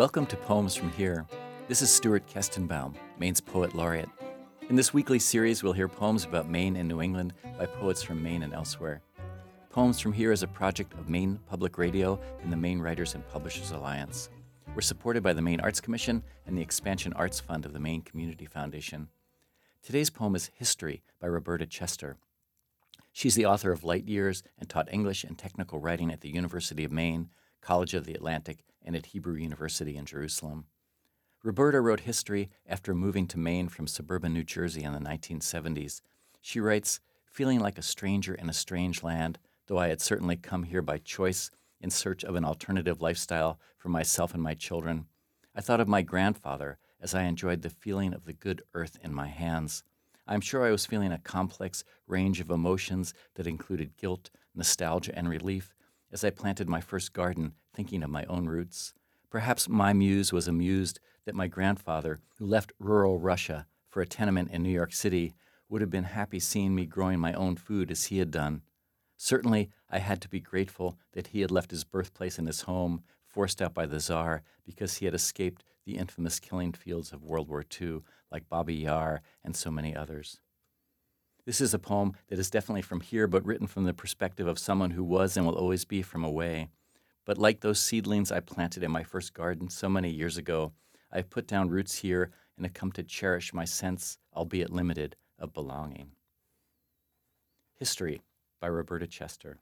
Welcome to Poems from Here. This is Stuart Kestenbaum, Maine's Poet Laureate. In this weekly series, we'll hear poems about Maine and New England by poets from Maine and elsewhere. Poems from Here is a project of Maine Public Radio and the Maine Writers and Publishers Alliance. We're supported by the Maine Arts Commission and the Expansion Arts Fund of the Maine Community Foundation. Today's poem is History by Roberta Chester. She's the author of Light Years and taught English and technical writing at the University of Maine, College of the Atlantic, and at Hebrew University in Jerusalem. Roberta wrote history after moving to Maine from suburban New Jersey in the 1970s. She writes, "Feeling like a stranger in a strange land, though I had certainly come here by choice in search of an alternative lifestyle for myself and my children, I thought of my grandfather as I enjoyed the feeling of the good earth in my hands. I'm sure I was feeling a complex range of emotions that included guilt, nostalgia, and relief as I planted my first garden thinking of my own roots. Perhaps my muse was amused that my grandfather, who left rural Russia for a tenement in New York City, would have been happy seeing me growing my own food as he had done. Certainly, I had to be grateful that he had left his birthplace and his home, forced out by the Tsar, because he had escaped the infamous killing fields of World War II, like Babi Yar and so many others." This is a poem that is definitely from here, but written from the perspective of someone who was and will always be from away. But like those seedlings I planted in my first garden so many years ago, I have put down roots here and have come to cherish my sense, albeit limited, of belonging. History by Roberta Chester.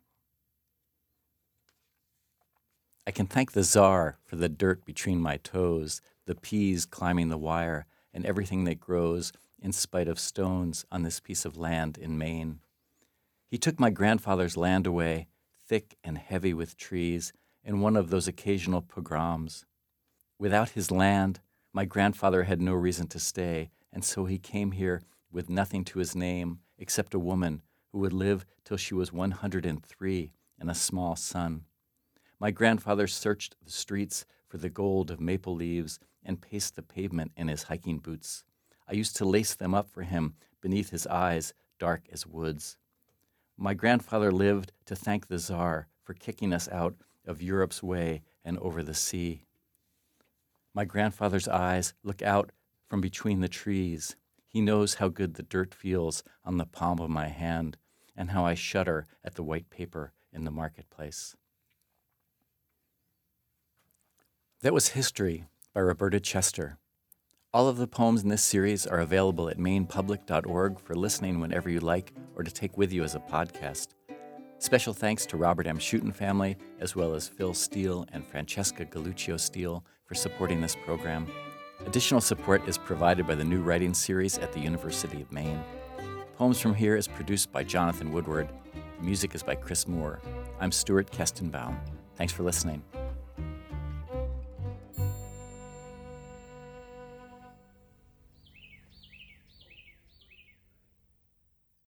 I can thank the Tsar for the dirt between my toes, the peas climbing the wire, and everything that grows in spite of stones on this piece of land in Maine. He took my grandfather's land away, thick and heavy with trees, in one of those occasional pogroms. Without his land, my grandfather had no reason to stay, and so he came here with nothing to his name except a woman who would live till she was 103 and a small son. My grandfather searched the streets for the gold of maple leaves and paced the pavement in his hiking boots. I used to lace them up for him beneath his eyes, dark as woods. My grandfather lived to thank the Tsar for kicking us out of Europe's way and over the sea. My grandfather's eyes look out from between the trees. He knows how good the dirt feels on the palm of my hand and how I shudder at the white paper in the marketplace. That was History by Roberta Chester. All of the poems in this series are available at mainepublic.org for listening whenever you like or to take with you as a podcast. Special thanks to Robert M. Schuten family, as well as Phil Steele and Francesca Galuccio Steele for supporting this program. Additional support is provided by the New Writing Series at the University of Maine. Poems from Here is produced by Jonathan Woodward. The music is by Chris Moore. I'm Stuart Kestenbaum. Thanks for listening.